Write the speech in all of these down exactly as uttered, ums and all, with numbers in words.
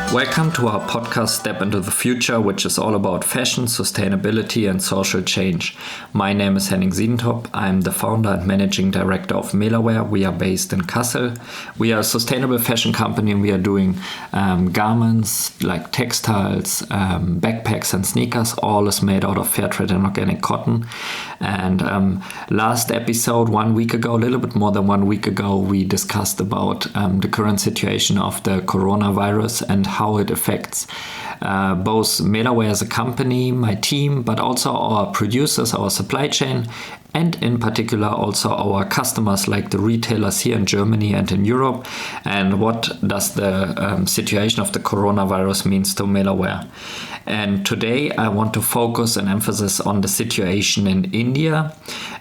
Welcome to our podcast Step into the Future, which is all about fashion, sustainability and social change. My name is Henning Siedentop. I'm the founder and managing director of Melaware. We are based in Kassel. We are a sustainable fashion company and we are doing um, garments like textiles, um, backpacks and sneakers. All is made out of fair trade and organic cotton. And um, last episode, one week ago, a little bit more than one week ago, we discussed about um, the current situation of the coronavirus and how it affects uh, both Melaware as a company, my team, but also our producers, our supply chain, and in particular also our customers like the retailers here in Germany and in Europe. And what does the um, situation of the coronavirus means to Melaware? And today I want to focus and emphasis on the situation in India.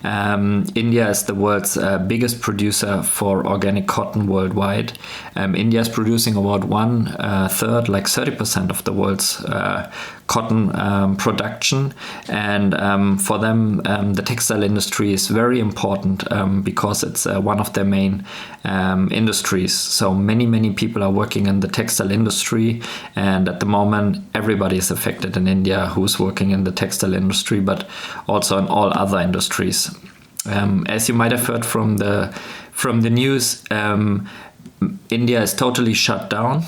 Um, India is the world's uh, biggest producer for organic cotton worldwide. Um, India is producing about one uh, third, like thirty percent of the world's uh, cotton um, production. And um, for them, um, the textile industry is very important um, because it's uh, one of their main um, industries. So many, many people are working in the textile industry. And at the moment, everybody is affected in India who's working in the textile industry, but also in all other industries. Um, as you might have heard from the from the news, um, India is totally shut down.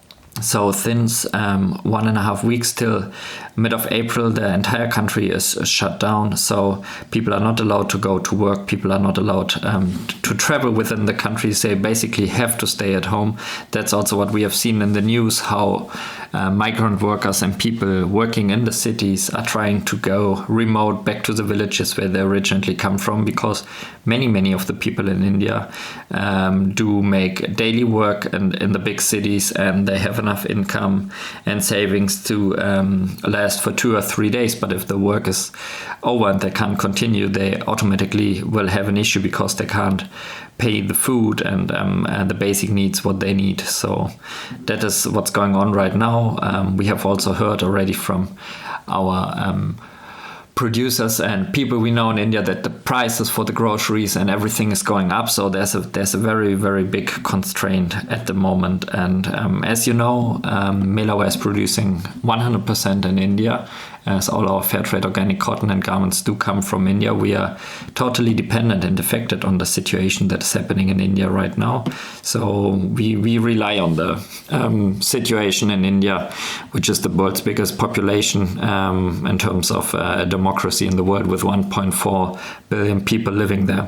So since um, one and a half weeks till mid of April, the entire country is, is shut down. So people are not allowed to go to work. People are not allowed um, to travel within the country. They basically have to stay at home. That's also what we have seen in the news, how uh, migrant workers and people working in the cities are trying to go remote back to the villages where they originally come from, because many, many of the people in India um, do make daily work in, in the big cities, and they have enough income and savings to um, last for two or three days. But if the work is over and they can't continue, they automatically will have an issue because they can't pay the food and, um, and the basic needs what they need. So that is what's going on right now. Um, we have also heard already from our um, producers and people we know in India that the prices for the groceries and everything is going up. So there's a there's a very, very big constraint at the moment. And um, as you know, um, Melaware is producing one hundred percent in India, as all our fair trade organic cotton and garments do come from India. We are totally dependent and affected on the situation that is happening in India right now. So we, we rely on the um, situation in India, which is the world's biggest population um, in terms of uh, democracy in the world, with one point four billion people living there.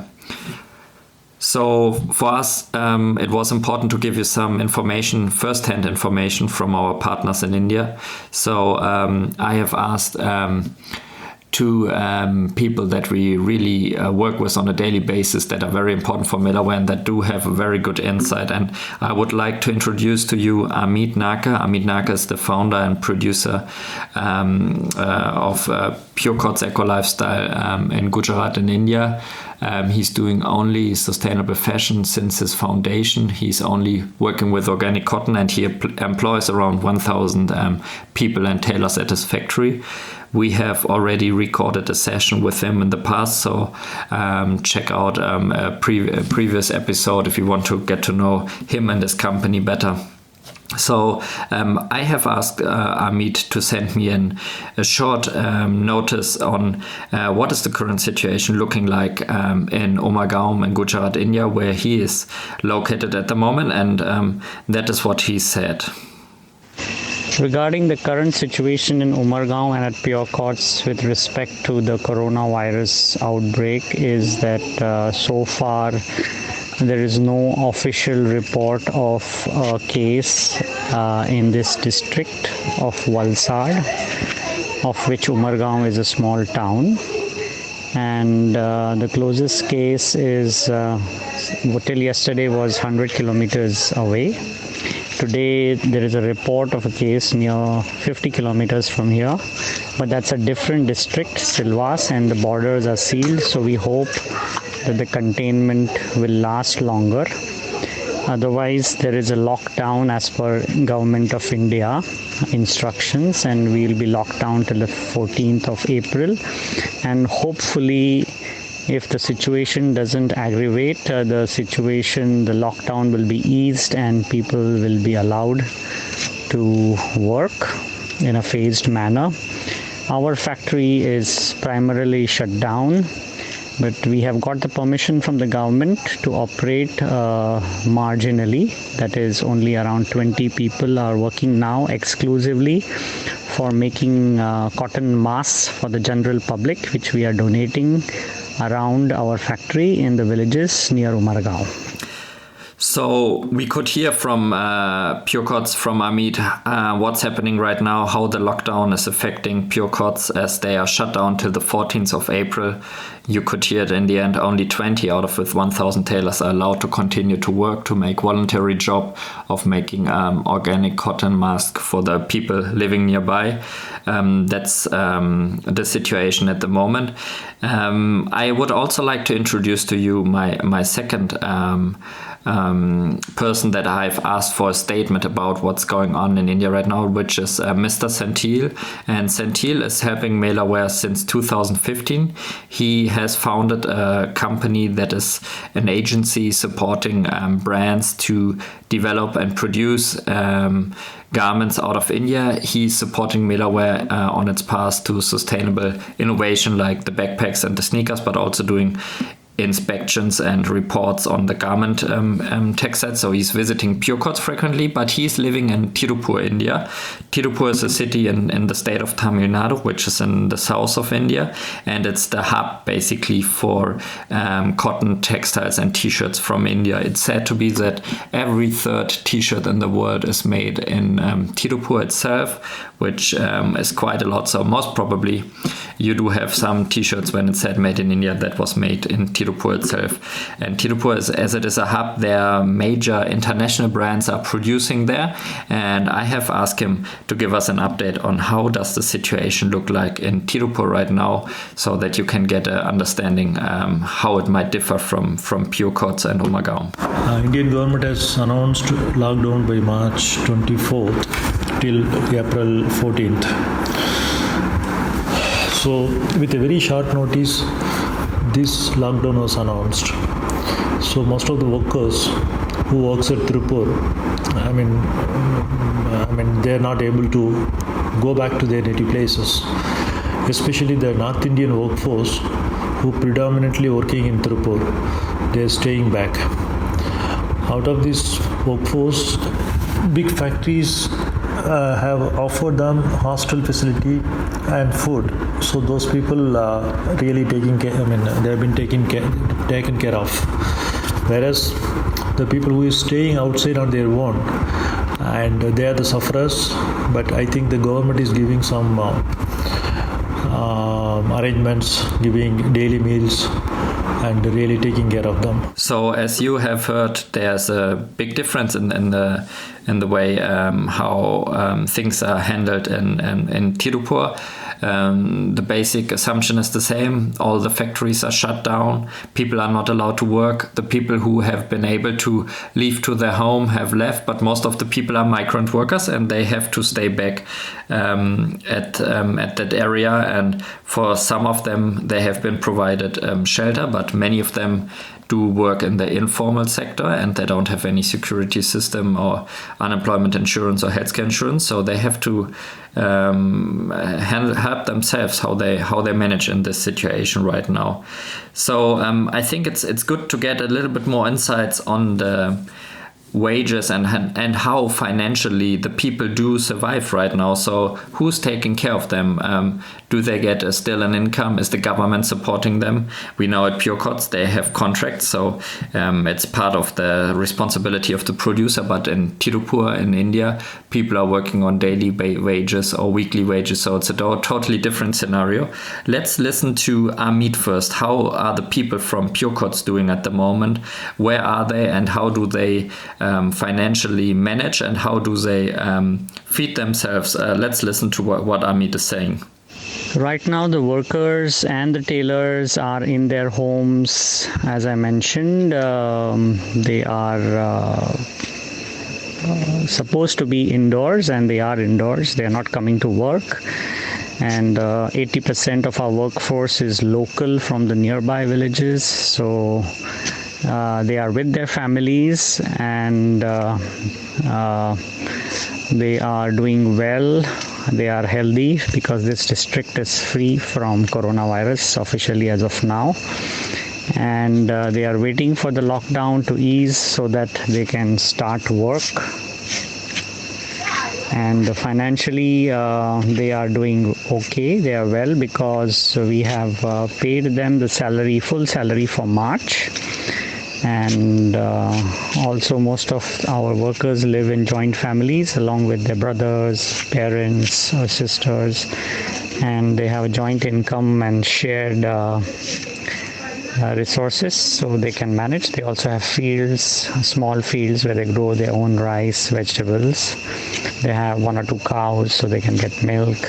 So for us, um, it was important to give you some information, first-hand information from our partners in India. So um, I have asked um, two um, people that we really uh, work with on a daily basis that are very important for Melaware and that do have a very good insight. And I would like to introduce to you Amit Naka. Amit Naka is the founder and producer um, uh, of uh, Pure Coats Eco Lifestyle um, in Gujarat in India. Um, he's doing only sustainable fashion since his foundation. He's only working with organic cotton, and he em- employs around one thousand um, people and tailors at his factory. We have already recorded a session with him in the past, so um, check out um, a, pre- a previous episode if you want to get to know him and his company better. So um, I have asked uh, Amit to send me an, a short um, notice on uh, what is the current situation looking like um, in Umagaon in Gujarat, India, where he is located at the moment, and um, that is what he said. Regarding the current situation in Umagaon and at Pure Coats with respect to the coronavirus outbreak is that uh, so far there is no official report of a case uh, in this district of Valsad, of which Umagaon is a small town. And uh, the closest case is, uh, till yesterday, was one hundred kilometers away. Today there is a report of a case near fifty kilometers from here, but that's a different district, Silvas, and the borders are sealed, so we hope that the containment will last longer. Otherwise, there is a lockdown as per Government of India instructions, and we will be locked down till the fourteenth of April. And hopefully, if the situation doesn't aggravate, uh, the situation, the lockdown will be eased and people will be allowed to work in a phased manner. Our factory is primarily shut down, but we have got the permission from the government to operate uh, marginally. That is, only around twenty people are working now exclusively for making uh, cotton masks for the general public, which we are donating around our factory in the villages near Umargaon. So we could hear from uh, Purecots, from Amit, uh, what's happening right now, how the lockdown is affecting Purecots as they are shut down till the fourteenth of April. You could hear it in the end, only twenty out of with one thousand tailors are allowed to continue to work, to make voluntary job of making um, organic cotton mask for the people living nearby. Um, that's um, the situation at the moment. Um, I would also like to introduce to you my, my second um, Um, person that I've asked for a statement about what's going on in India right now, which is uh, Mister Senthil. And Senthil is helping Melaware since two thousand fifteen. He has founded a company that is an agency supporting um, brands to develop and produce um, garments out of India. He's supporting Melaware uh, on its path to sustainable innovation like the backpacks and the sneakers, but also doing inspections and reports on the garment um, um, tech set. So he's visiting Purecots frequently, but he's living in Tirupur, India. Tirupur is a city in, in the state of Tamil Nadu, which is in the south of India. And it's the hub basically for um, cotton textiles and t-shirts from India. It's said to be that every third t-shirt in the world is made in um, Tirupur itself, which um, is quite a lot. So most probably you do have some t-shirts when it said made in India that was made in Tirupur itself. And Tirupur, is, as it is a hub, their major international brands are producing there. And I have asked him to give us an update on how does the situation look like in Tirupur right now, so that you can get an understanding um, how it might differ from, from Purecots and Umargaon. Uh, Indian government has announced lockdown by March twenty-fourth till April fourteenth. So with a very short notice, this lockdown was announced. So most of the workers who works at Tirupur, I mean, I mean, they are not able to go back to their native places. Especially the North Indian workforce, who predominantly working in Tirupur, they are staying back. Out of this workforce, big factories uh, have offered them hostel facility and food. So those people are really taking care, I mean, they have been taken care, taken care of. Whereas the people who is staying outside on their own, and they are the sufferers, but I think the government is giving some uh, uh, arrangements, giving daily meals, and really taking care of them. So, as you have heard, there's a big difference in, in the in the way um, how um, things are handled in in, in Tirupur. Um, the basic assumption is the same. All the factories are shut down. People are not allowed to work. The people who have been able to leave to their home have left, but most of the people are migrant workers and they have to stay back um, at um, at that area. And for some of them, they have been provided um, shelter, but many of them do work in the informal sector and they don't have any security system or unemployment insurance or healthcare insurance, so they have to um, handle, help themselves how they how they manage in this situation right now. So um, I think it's it's good to get a little bit more insights on the wages and and how financially the people do survive right now. So who's taking care of them? Um, do they get a, still an income? Is the government supporting them? We know at Purecots they have contracts, so um, it's part of the responsibility of the producer. But in Tirupur in India, people are working on daily ba- wages or weekly wages, so it's a do- totally different scenario. Let's listen to Amit first. How are the people from Purecots doing at the moment? Where are they and how do they Um, financially manage and how do they um, feed themselves? Uh, let's listen to what, what Amit is saying. Right now, the workers and the tailors are in their homes. As I mentioned, um, they are uh, uh, supposed to be indoors and they are indoors. They are not coming to work. And uh, eighty percent of our workforce is local from the nearby villages. So Uh, they are with their families and uh, uh, they are doing well. They are healthy because this district is free from coronavirus officially as of now. And uh, they are waiting for the lockdown to ease so that they can start work. And financially, uh, they are doing okay. They are well because we have uh, paid them the salary, full salary for March. And uh, also most of our workers live in joint families along with their brothers, parents, or sisters. And they have a joint income and shared uh, uh, resources so they can manage. They also have fields, small fields where they grow their own rice, vegetables. They have one or two cows so they can get milk.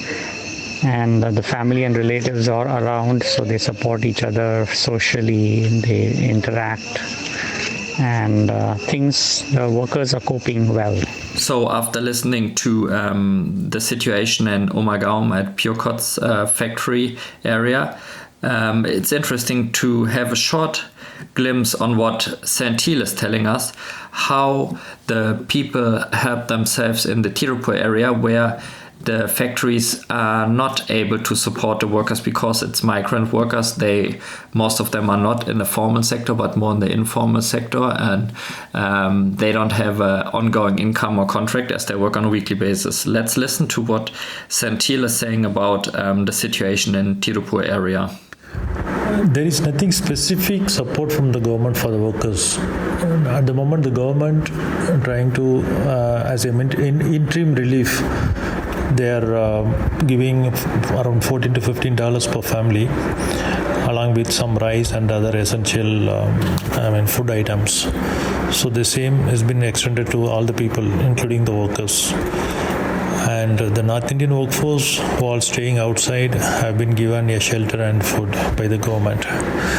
And uh, the family and relatives are around, so they support each other socially, they interact, and uh, things, the workers are coping well. So after listening to um, the situation in Umargaon at Purecott's uh, factory area, um, it's interesting to have a short glimpse on what Senthil is telling us, how the people help themselves in the Tirupur area where the factories are not able to support the workers because it's migrant workers. They, most of them are not in the formal sector, but more in the informal sector, and um, they don't have an ongoing income or contract as they work on a weekly basis. Let's listen to what Senthil is saying about um, the situation in Tirupur area. There is nothing specific support from the government for the workers. At the moment, the government trying to, uh, as a in, interim relief, they are uh, giving around fourteen to fifteen dollars per family, along with some rice and other essential um, I mean food items. So the same has been extended to all the people, including the workers. And the North Indian workforce who are staying outside have been given a shelter and food by the government.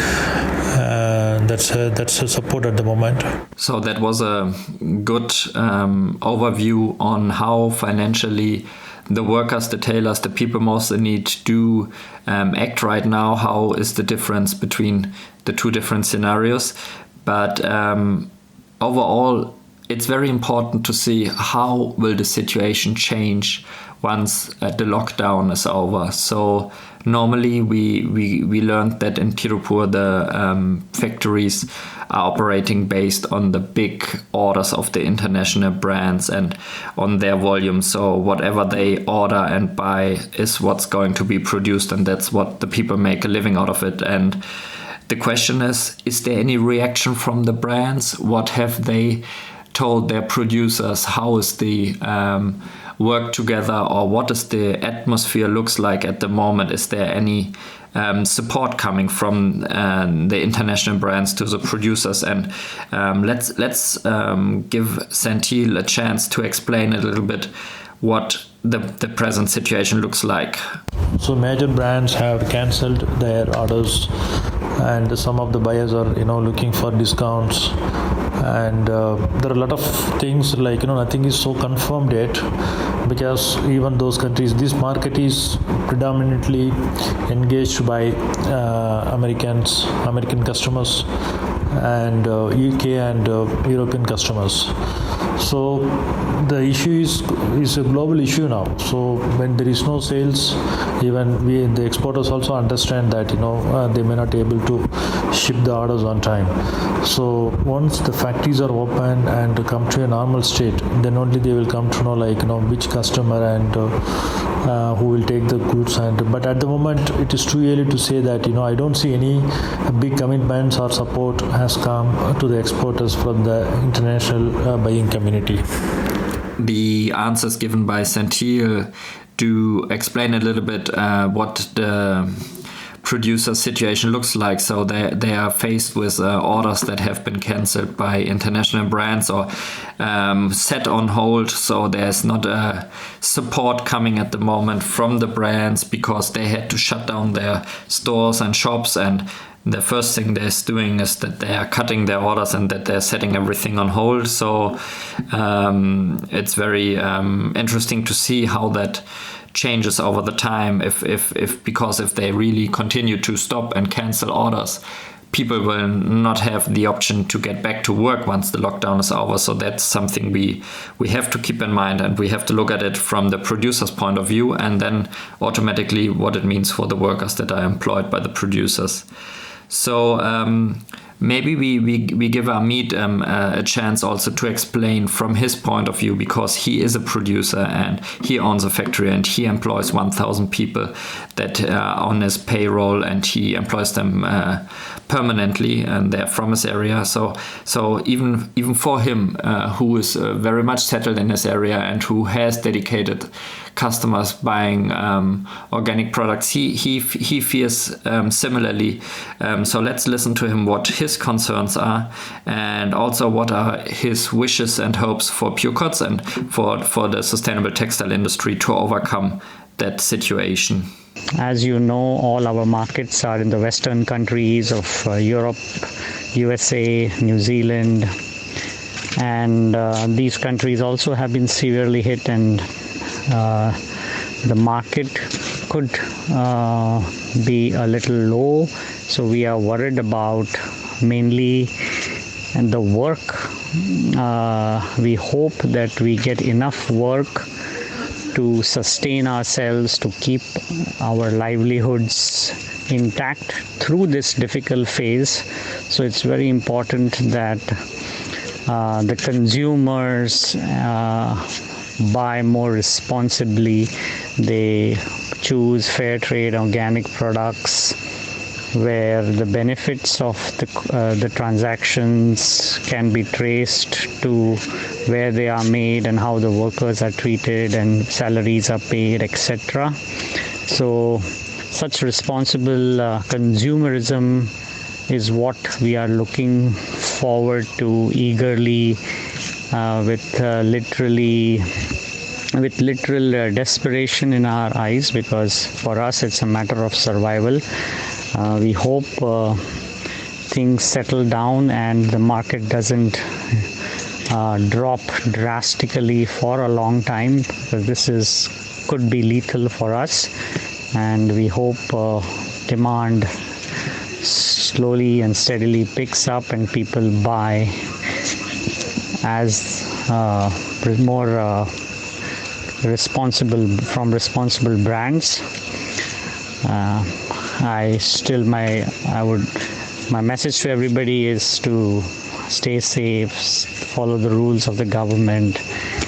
Uh, that's a, that's a support at the moment. So that was a good um, overview on how financially the workers, the tailors, the people most in need do um, act right now. How is the difference between the two different scenarios? But um, overall, it's very important to see how will the situation change once uh, the lockdown is over. So normally we we, we learned that in Tirupur the um, factories are operating based on the big orders of the international brands and on their volume. So whatever they order and buy is what's going to be produced, and that's what the people make a living out of it. And the question is, is there any reaction from the brands? What have they told their producers? How is the um, work together, or what is the atmosphere looks like at the moment? Is there any um, support coming from uh, the international brands to the producers? And um, let's let's um, give Senthil a chance to explain a little bit what the, the present situation looks like. So major brands have cancelled their orders, and some of the buyers are you know looking for discounts. And uh, there are a lot of things like, you know, nothing is so confirmed yet, because even those countries, this market is predominantly engaged by uh, Americans, American customers, and uh, U K and uh, European customers. So the issue is is a global issue now. So when there is no sales, even we the exporters also understand that you know uh, they may not be able to ship the orders on time. So once the factories are open and come to a normal state, then only they will come to know like you know which customer and uh, uh, who will take the goods. And but at the moment it is too early to say that you know I don't see any big commitments or support has come to the exporters from the international uh, buying community. The answers given by Senthil do explain a little bit uh, what the producer situation looks like. So they they are faced with uh, orders that have been cancelled by international brands or um, set on hold. So there's not a support coming at the moment from the brands because they had to shut down their stores and shops, and the first thing they're doing is that they are cutting their orders and that they're setting everything on hold. So um, it's very um, interesting to see how that changes over the time. If, if, if because if they really continue to stop and cancel orders, people will not have the option to get back to work once the lockdown is over. So that's something we we have to keep in mind, and we have to look at it from the producer's point of view, and then automatically what it means for the workers that are employed by the producers. So um, maybe we, we, we give Amit um, a chance also to explain from his point of view, because he is a producer and he owns a factory and he employs one thousand people that are on his payroll, and he employs them uh, permanently, and they're from his area. So so even even for him, uh, who is uh, very much settled in his area and who has dedicated customers buying um, organic products, he he he fears um, similarly. Um, so let's listen to him, what his concerns are, and also what are his wishes and hopes for Pure Coats and for for the sustainable textile industry to overcome that situation. As you know, all our markets are in the Western countries of uh, Europe, U S A, New Zealand, and uh, these countries also have been severely hit, and uh, the market could uh, be a little low. So we are worried about mainly the work. Uh, we hope that we get enough work to sustain ourselves, to keep our livelihoods intact through this difficult phase. So it's very important that uh, the consumers uh, buy more responsibly. They choose fair trade organic products where the benefits of the, uh, the transactions can be traced to where they are made and how the workers are treated and salaries are paid, et cetera. So such responsible uh, consumerism is what we are looking forward to eagerly, uh, with uh, literally with literal uh, desperation in our eyes, because for us it's a matter of survival. Uh, we hope uh, things settle down and the market doesn't uh, drop drastically for a long time, because this is could be lethal for us. And we hope uh, demand slowly and steadily picks up and people buy as uh, more uh, responsible from responsible brands. Uh, I still my I would my message to everybody is to stay safe, follow the rules of the government,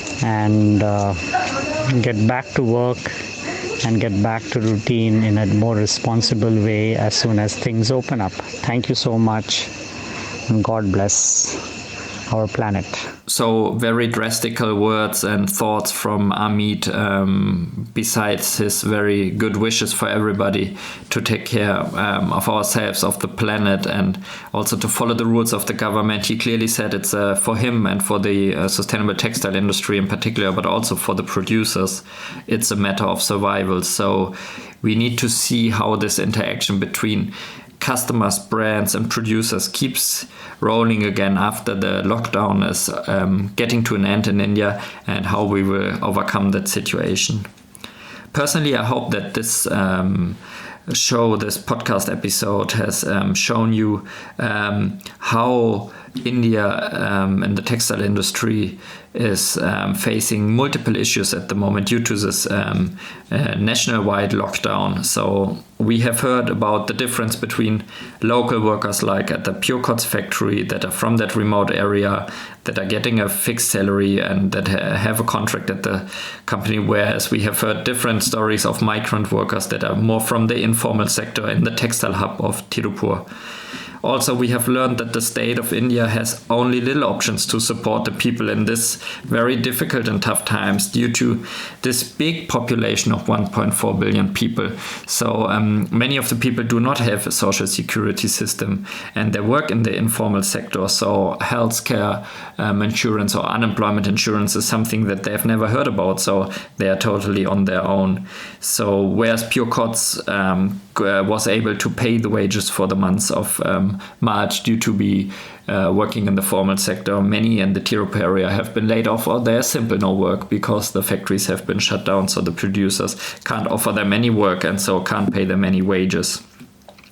and uh, get back to work and get back to routine in a more responsible way as soon as things open up. Thank you so much, and God bless our planet. So very drastical words and thoughts from Amit, um, besides his very good wishes for everybody to take care um, of ourselves, of the planet, and also to follow the rules of the government. He clearly said it's uh, for him and for the uh, sustainable textile industry in particular, but also for the producers, it's a matter of survival. So we need to see how this interaction between customers, brands, and producers keeps rolling again after the lockdown is um, getting to an end in India, and how we will overcome that situation. Personally, I hope that this um, show, this podcast episode, has um, shown you um, how India um, and the textile industry is um, facing multiple issues at the moment due to this um, uh, nationwide lockdown. So we have heard about the difference between local workers like at the Pure Coats factory that are from that remote area, that are getting a fixed salary and that ha- have a contract at the company, whereas we have heard different stories of migrant workers that are more from the informal sector in the textile hub of Tirupur. Also, we have learned that the state of India has only little options to support the people in this very difficult and tough times due to this big population of one point four billion people. So um, many of the people do not have a social security system, and they work in the informal sector. So healthcare um, insurance or unemployment insurance is something that they've never heard about. So they are totally on their own. So whereas Pure Coats um, was able to pay the wages for the months of um, March due to be uh, working in the formal sector, many in the Tirupur area have been laid off, or there's simply no work because the factories have been shut down. So the producers can't offer them any work and so can't pay them any wages.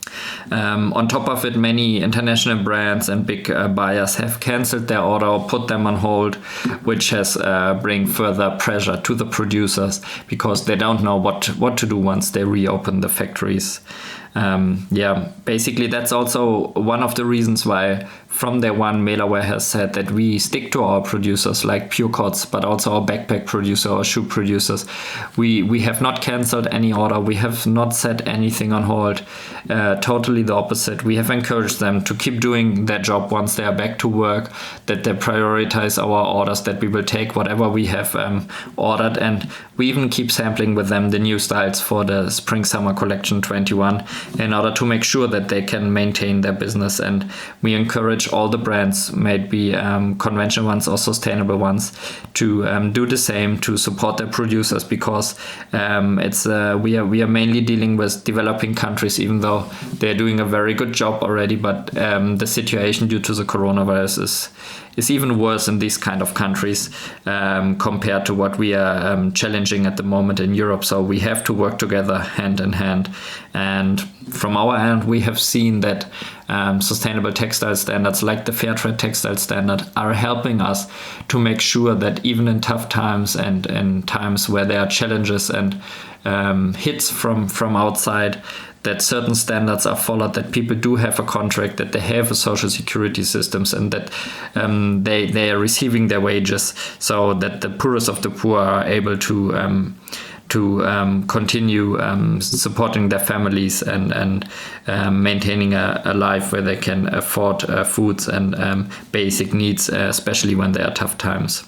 Um, on top of it, many international brands and big uh, buyers have cancelled their order or put them on hold, which has uh, bring further pressure to the producers because they don't know what what to do once they reopen the factories. Um, yeah, basically that's also one of the reasons why from day one Mailaware has said that we stick to our producers like Purecoats, but also our backpack producer or shoe producers. We we have not cancelled any order. We have not set anything on hold. Uh, totally the opposite. We have encouraged them to keep doing their job once they are back to work, that they prioritize our orders, that we will take whatever we have um, ordered, and we even keep sampling with them the new styles for the Spring Summer Collection twenty-one in order to make sure that they can maintain their business. And we encourage all the brands, maybe um, conventional ones or sustainable ones, to um, do the same, to support their producers, because um, it's uh, we are we are mainly dealing with developing countries, even though they're doing a very good job already. But um, the situation due to the coronavirus is is even worse in these kind of countries um, compared to what we are um, challenging at the moment in Europe. So we have to work together hand in hand. And from our end, we have seen that um, sustainable textile standards like the Fairtrade Textile Standard are helping us to make sure that even in tough times and in times where there are challenges and um, hits from, from outside, that certain standards are followed, that people do have a contract, that they have a social security systems, and that um, they they are receiving their wages, so that the poorest of the poor are able to um, to um, continue um, supporting their families and and um, maintaining a, a life where they can afford uh, foods and um, basic needs, uh, especially when there are tough times.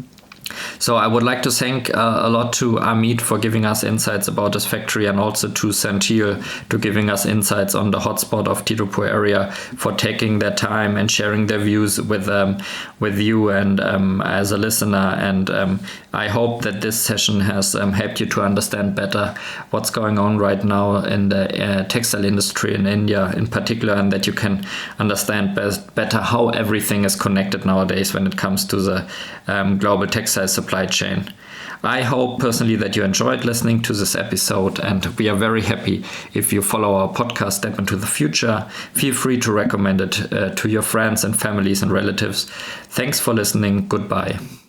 So I would like to thank uh, a lot to Amit for giving us insights about his factory, and also to Santil to giving us insights on the hotspot of Tirupur area, for taking their time and sharing their views with um, with you and um, as a listener. And um, I hope that this session has um, helped you to understand better what's going on right now in the uh, textile industry in India in particular, and that you can understand best, better how everything is connected nowadays when it comes to the um, global textile supply chain. I hope personally that you enjoyed listening to this episode, and we are very happy if you follow our podcast Step into the Future. Feel free to recommend it uh, to your friends and families and relatives. Thanks for listening. Goodbye.